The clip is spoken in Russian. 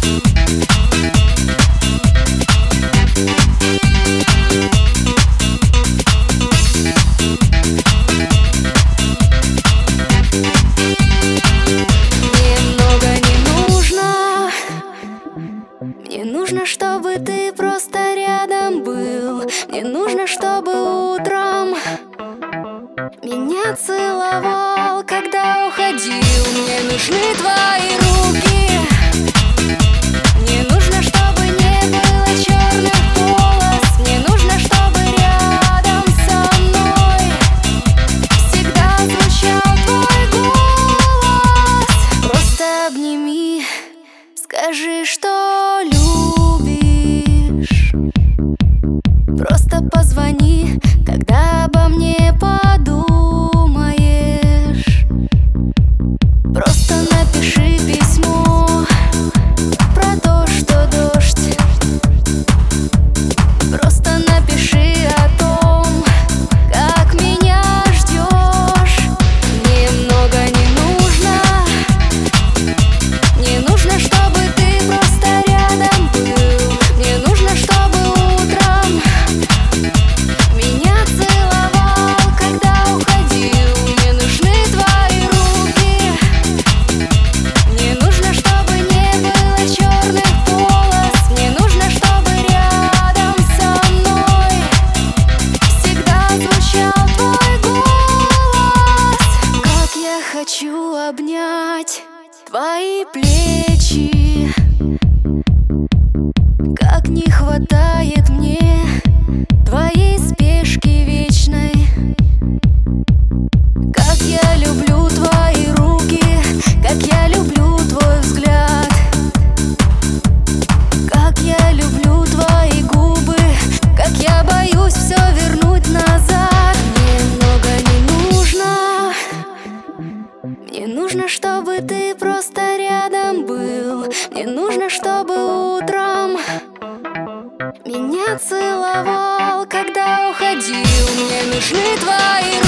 Мне нужно, чтобы ты просто рядом был. Мне нужно, чтобы утром меня целовал, когда уходил. Мне нужны твои руки. Мне нужно, чтобы не было черных полос. Мне нужно, чтобы рядом со мной всегда звучал твой голос. Просто обними, скажи, что любишь. Просто позвони, когда обо мне подумаешь. Просто напиши письмо про то, что дождь. Просто напиши о том, как меня ждешь. Мне много не нужно. Мне нужно, чтобы ты просто рядом был. Мне нужно, чтобы утром меня целовал, когда уходил. Мне нужны твои руки. Мне нужно, чтобы не было черных полос. Мне нужно, чтобы рядом со мной всегда звучал твой голос. Как я хочу обнять твои плечи, как не хватает мне твоей спешки вечной. Как я люблю твои руки, как я люблю твой взгляд. Как я люблю твои губы, как я боюсь все вернуть назад. Мне много не нужно. Мне нужно, чтобы ты просто рядом был. Мне нужно, чтобы утром меня целовал, когда уходил. Мне нужны твои